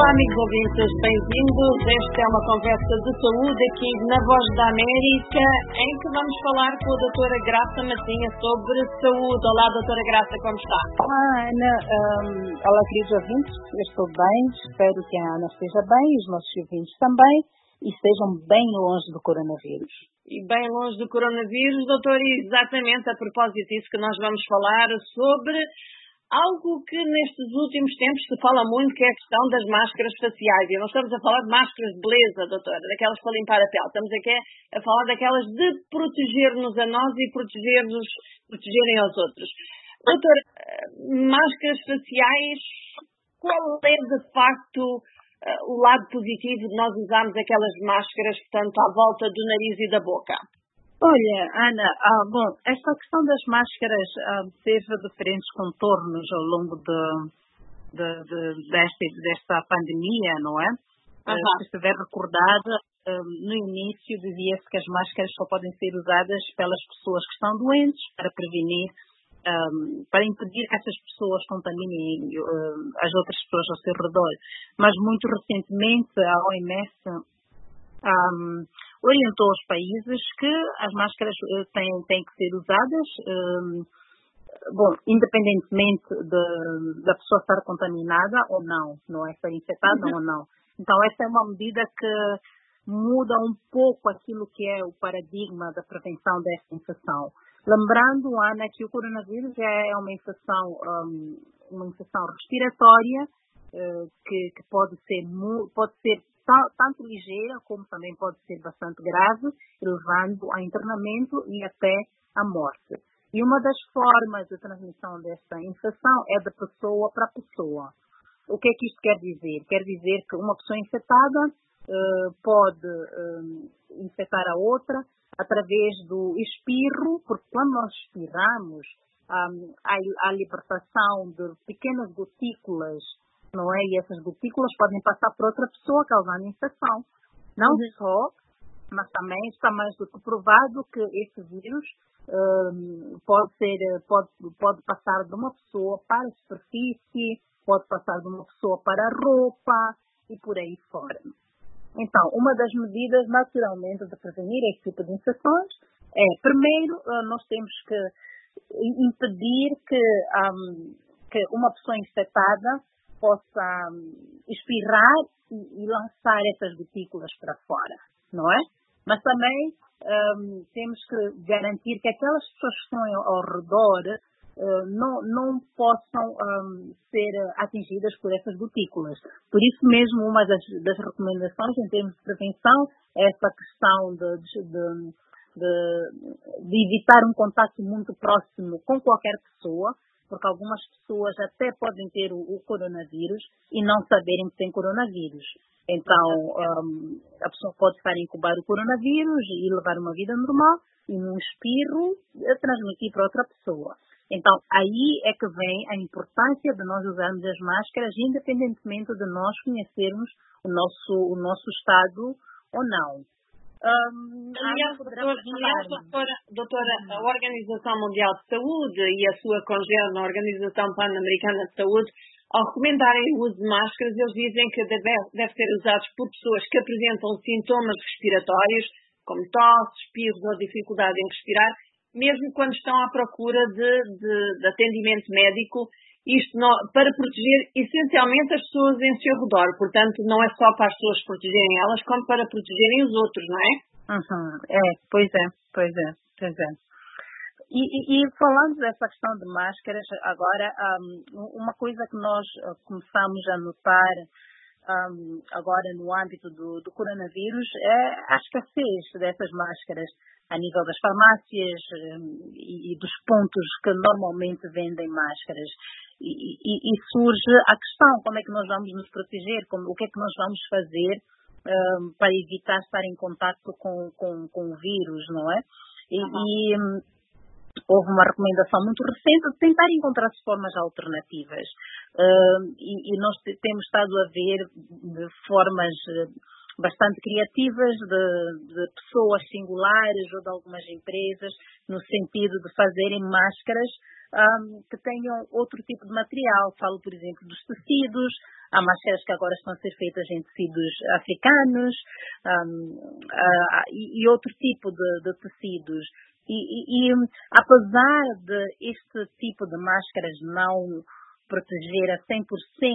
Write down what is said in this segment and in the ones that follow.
Olá, amigos ouvintes, bem-vindos. Esta é uma conversa de saúde aqui na Voz da América, em que vamos falar com a doutora Graça Martinha sobre saúde. Olá, doutora Graça, como está? Olá, Ana. Olá, queridos ouvintes. Eu estou bem, espero que a Ana esteja bem e os nossos ouvintes também e estejam bem longe do coronavírus. E bem longe do coronavírus, doutor, exatamente a propósito disso que nós vamos falar sobre algo que nestes últimos tempos se fala muito, que é a questão das máscaras faciais. E não estamos a falar de máscaras de beleza, doutora, daquelas para limpar a pele. Estamos aqui a falar daquelas de proteger-nos a nós e protegerem aos outros. Doutora, máscaras faciais, qual é de facto o lado positivo de nós usarmos aquelas máscaras, portanto, à volta do nariz e da boca? Olha, Ana, esta questão das máscaras teve diferentes contornos ao longo desta pandemia, não é? Se estiver recordada, no início dizia-se que as máscaras só podem ser usadas pelas pessoas que estão doentes para prevenir, para impedir que essas pessoas contaminem as outras pessoas ao seu redor. Mas muito recentemente a OMS orientou os países que as máscaras têm que ser usadas, independentemente da pessoa estar contaminada ou não é? Estar infectada ou não. Então, essa é uma medida que muda um pouco aquilo que é o paradigma da prevenção desta infecção. Lembrando, Ana, que o coronavírus é uma infecção respiratória que pode ser tanto ligeira como também pode ser bastante grave, levando a internamento e até a morte. E uma das formas de transmissão desta infecção é da pessoa para pessoa. O que é que isto quer dizer? Quer dizer que uma pessoa infectada pode infectar a outra através do espirro, porque quando nós espirramos, há a libertação de pequenas gotículas, não é? E essas gotículas podem passar para outra pessoa, causando infecção. Não só, mas também está mais do que provado que esse vírus pode passar de uma pessoa para a superfície, pode passar de uma pessoa para a roupa e por aí fora. Então, uma das medidas, naturalmente, de prevenir esse tipo de infecções é, primeiro, nós temos que impedir que uma pessoa infectada possa espirrar e lançar essas gotículas para fora, não é? Mas também temos que garantir que aquelas pessoas que estão ao redor não possam ser atingidas por essas gotículas. Por isso mesmo, uma das recomendações em termos de prevenção é essa questão de evitar um contato muito próximo com qualquer pessoa, porque algumas pessoas até podem ter o coronavírus e não saberem que tem coronavírus. Então, a pessoa pode estar a incubar o coronavírus e levar uma vida normal e num espirro transmitir para outra pessoa. Então, aí é que vem a importância de nós usarmos as máscaras, independentemente de nós conhecermos o nosso estado ou não. Aliás, doutora, a Organização Mundial de Saúde e a sua congênere, a Organização Pan-Americana de Saúde, ao recomendarem o uso de máscaras, eles dizem que deve ser usados por pessoas que apresentam sintomas respiratórios, como tosse, espirros ou dificuldade em respirar, mesmo quando estão à procura de atendimento médico, isto para proteger essencialmente as pessoas em seu redor. Portanto, não é só para as pessoas protegerem elas, como para protegerem os outros, não é? Pois é. E falando dessa questão de máscaras, agora, uma coisa que nós começamos a notar agora no âmbito do coronavírus é a escassez dessas máscaras a nível das farmácias e dos pontos que normalmente vendem máscaras. E surge a questão, como é que nós vamos nos proteger, o que é que nós vamos fazer para evitar estar em contato com o vírus, não é? Houve uma recomendação muito recente de tentar encontrar formas alternativas. E nós temos estado a ver de formas bastante criativas de pessoas singulares ou de algumas empresas, no sentido de fazerem máscaras que tenham outro tipo de material. Falo, por exemplo, dos tecidos. Há máscaras que agora estão a ser feitas em tecidos africanos e outro tipo de tecidos. E apesar de este tipo de máscaras não proteger a 100%,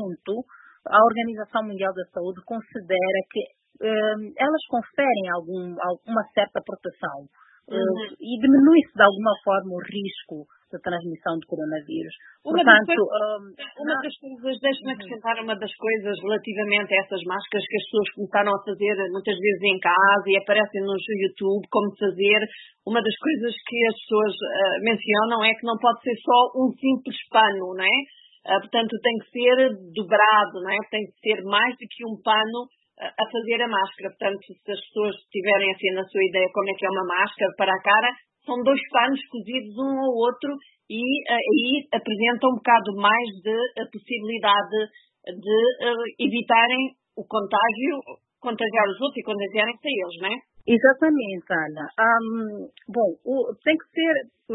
a Organização Mundial da Saúde considera que elas conferem alguma certa proteção e diminui-se de alguma forma o risco de transmissão de coronavírus. Uma das coisas, deixe-me acrescentar uma das coisas relativamente a essas máscaras que as pessoas começaram a fazer muitas vezes em casa e aparecem no YouTube como fazer. Uma das coisas que as pessoas mencionam é que não pode ser só um simples pano, não é? Portanto, tem que ser dobrado, não é? Tem que ser mais do que um pano a fazer a máscara. Portanto, se as pessoas tiverem assim na sua ideia como é que é uma máscara para a cara, são 2 panos cozidos um ao outro e aí apresenta um bocado mais de possibilidade de evitarem o contagiar os outros e contagiarem-se a eles, não é? Exatamente, Ana. Tem que ser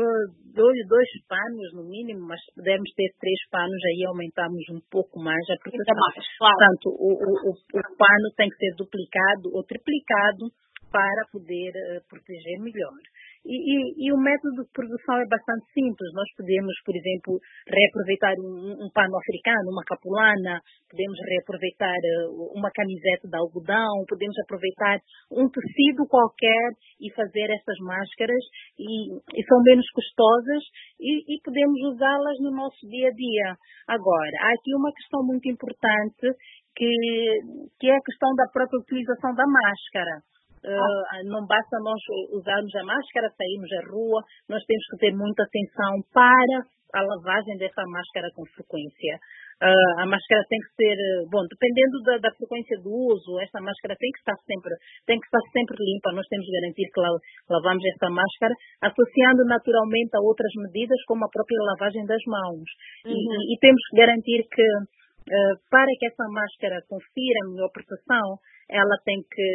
2 panos no mínimo, mas se pudermos ter 3 panos, aí aumentamos um pouco mais a proteção. Claro. Portanto, o pano tem que ser duplicado ou triplicado para poder proteger melhor. E o método de produção é bastante simples. Nós podemos, por exemplo, reaproveitar um pano africano, uma capulana, podemos reaproveitar uma camiseta de algodão, podemos aproveitar um tecido qualquer e fazer essas máscaras e são menos custosas e podemos usá-las no nosso dia a dia. Agora, há aqui uma questão muito importante que é a questão da própria utilização da máscara. Não basta nós usarmos a máscara, sairmos à rua, nós temos que ter muita atenção para a lavagem dessa máscara com frequência. A máscara tem que ser, dependendo da frequência do uso, essa máscara tem que estar sempre limpa. Nós temos que garantir que lavamos essa máscara, associando naturalmente a outras medidas, como a própria lavagem das mãos. E temos que garantir que, para que essa máscara confira melhor proteção, ela tem que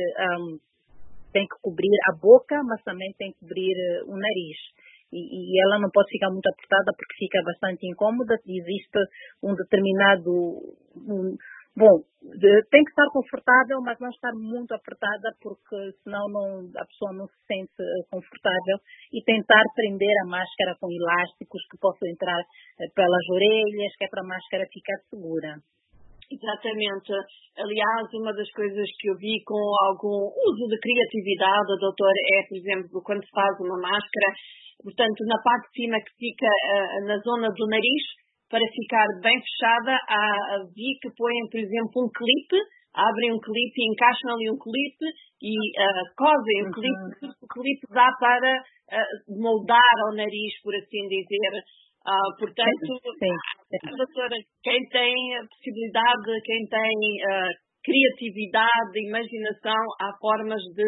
cobrir a boca, mas também tem que cobrir o nariz. E ela não pode ficar muito apertada porque fica bastante incômoda. Existe um determinado... tem que estar confortável, mas não estar muito apertada porque senão a pessoa não se sente confortável. E tentar prender a máscara com elásticos que possam entrar pelas orelhas, que é para a máscara ficar segura. Exatamente. Aliás, uma das coisas que eu vi com algum uso de criatividade, doutor, é, por exemplo, quando se faz uma máscara, portanto, na parte de cima que fica na zona do nariz, para ficar bem fechada, vi que põem, por exemplo, um clipe, abrem um clipe e encaixam ali um clipe e cosem o clipe, o clipe dá para moldar ao nariz, por assim dizer. Portanto, doutora, quem tem possibilidade, quem tem criatividade, imaginação, há formas de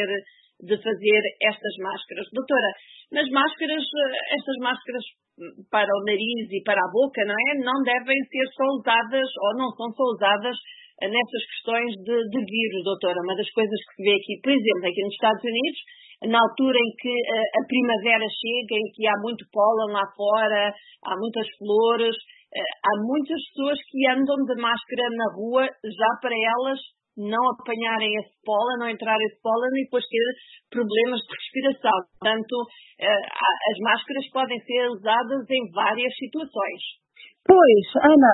fazer estas máscaras. Doutora, nas máscaras, estas máscaras para o nariz e para a boca, não devem ser só usadas, ou não são só usadas nessas questões de vírus, doutora. Uma das coisas que se vê aqui, por exemplo, aqui nos Estados Unidos, na altura em que a primavera chega, em que há muito pólen lá fora, há muitas flores, há muitas pessoas que andam de máscara na rua já para elas não apanharem esse pólen, não entrar esse pólen e depois ter problemas de respiração. Portanto, as máscaras podem ser usadas em várias situações. Pois, Ana,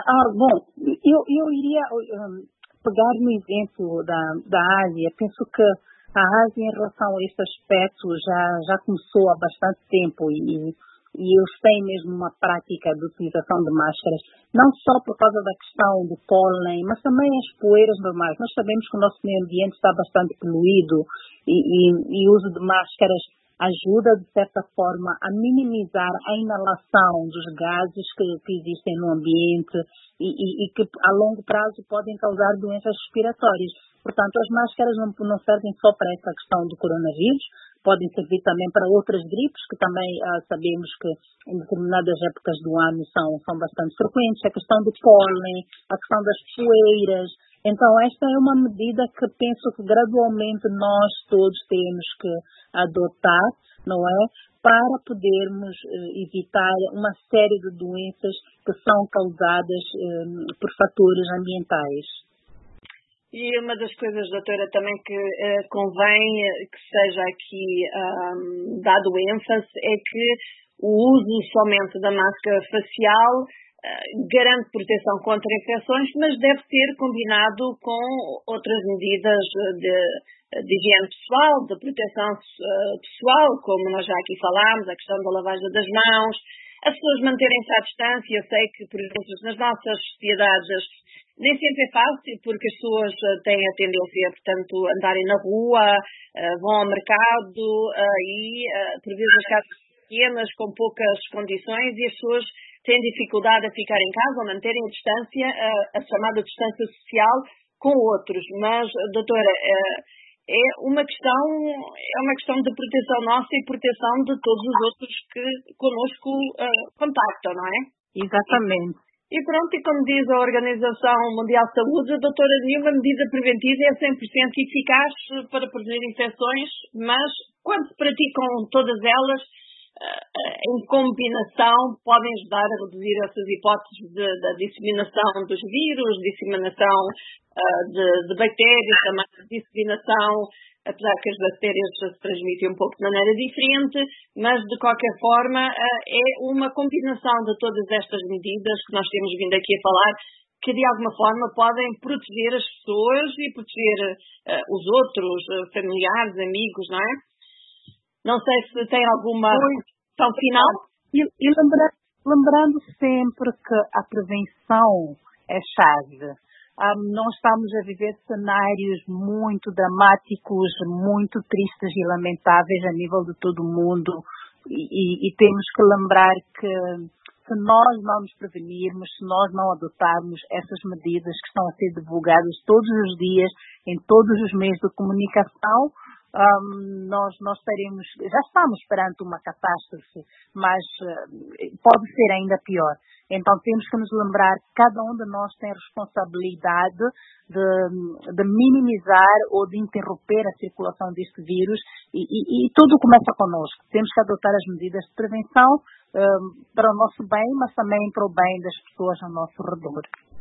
eu iria pegar no exemplo da Ásia. Penso que a Ásia, em relação a este aspecto, já começou há bastante tempo e eles têm mesmo uma prática de utilização de máscaras, não só por causa da questão do pólen, mas também as poeiras normais. Nós sabemos que o nosso meio ambiente está bastante poluído e o uso de máscaras ajuda, de certa forma, a minimizar a inalação dos gases que existem no ambiente e que, a longo prazo, podem causar doenças respiratórias. Portanto, as máscaras não servem só para essa questão do coronavírus, podem servir também para outras gripes, que também sabemos que em determinadas épocas do ano são bastante frequentes. A questão do pólen, a questão das poeiras, Então, esta é uma medida que penso que gradualmente nós todos temos que adotar, não é? Para podermos evitar uma série de doenças que são causadas por fatores ambientais. E uma das coisas, doutora, também que convém que seja aqui dado ênfase é que o uso somente da máscara facial garante proteção contra infecções, mas deve ser combinado com outras medidas de higiene pessoal, de proteção pessoal, como nós já aqui falámos, a questão da lavagem das mãos, as pessoas manterem-se à distância. Eu sei que, por exemplo, nas nossas sociedades nem sempre é fácil, porque as pessoas têm a tendência, portanto, a andarem na rua, vão ao mercado e, por vezes, as casas pequenas, com poucas condições, e as pessoas têm dificuldade a ficar em casa, a manterem a distância, a chamada distância social com outros. Mas, doutora, é uma questão de proteção nossa e proteção de todos os outros que connosco contactam, não é? Exatamente. E pronto, e como diz a Organização Mundial de Saúde, doutora, nenhuma medida preventiva é 100% eficaz para prevenir infecções, mas quando se praticam todas elas, em combinação, podem ajudar a reduzir essas hipóteses da disseminação dos vírus, disseminação de bactérias, também disseminação, apesar que as bactérias se transmitem um pouco de maneira diferente, mas de qualquer forma é uma combinação de todas estas medidas que nós temos vindo aqui a falar, que de alguma forma podem proteger as pessoas e proteger os outros, familiares, amigos, não é? Não sei se tem alguma questão final. E lembrando sempre que a prevenção é chave. Nós estamos a viver cenários muito dramáticos, muito tristes e lamentáveis a nível de todo o mundo. E temos que lembrar que se nós não nos prevenirmos, se nós não adotarmos essas medidas que estão a ser divulgadas todos os dias, em todos os meios de comunicação, nós já estamos perante uma catástrofe, mas pode ser ainda pior. Então temos que nos lembrar que cada um de nós tem a responsabilidade de minimizar ou de interromper a circulação deste vírus e tudo começa connosco. Temos que adotar as medidas de prevenção para o nosso bem, mas também para o bem das pessoas ao nosso redor.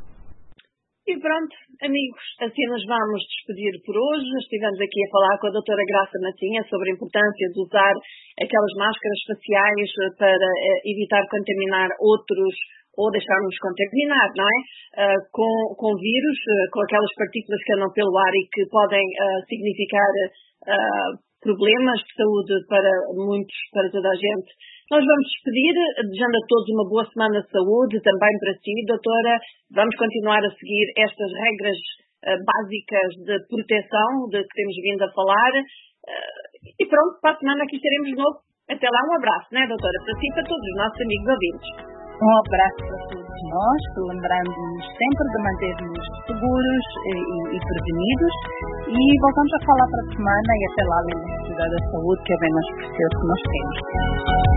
E pronto, amigos, assim nos vamos despedir por hoje. Estivemos aqui a falar com a doutora Graça Matinha sobre a importância de usar aquelas máscaras faciais para evitar contaminar outros ou deixar-nos contaminar, não é? Com vírus, com aquelas partículas que andam pelo ar e que podem significar problemas de saúde para muitos, para toda a gente. Nós vamos despedir, desejando a todos uma boa semana de saúde, também para si, doutora. Vamos continuar a seguir estas regras básicas de proteção de que temos vindo a falar. E pronto, para a semana aqui estaremos de novo. Até lá, um abraço, né, doutora? Para si e para todos os nossos amigos ouvintes. Um abraço para todos nós, lembrando-nos sempre de manter-nos seguros e prevenidos. E voltamos a falar para a semana e até lá, lembrem-se de cuidar da saúde, que é bem mais precioso que nós temos.